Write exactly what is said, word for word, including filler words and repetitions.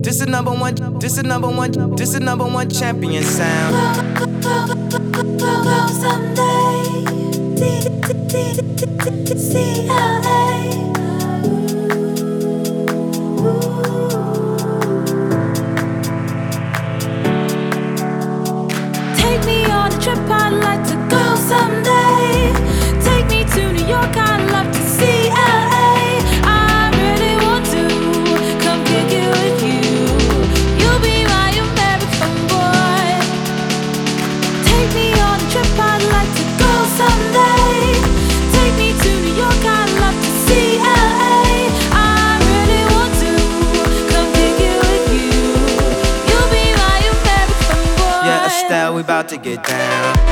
This is number one, this is number one, this is number one champion sound. Someday, C L A. Take me on a trip, I'd like to go someday. Take me to New York, I'd love to see L A. I really want to come kick it with you. You'll be my American boy. Take me on a trip, I'd like to go someday. Take me to New York, I'd love to see L A. I really want to come kick it with you. You'll be my American boy. Yeah, Estelle, we about to get down.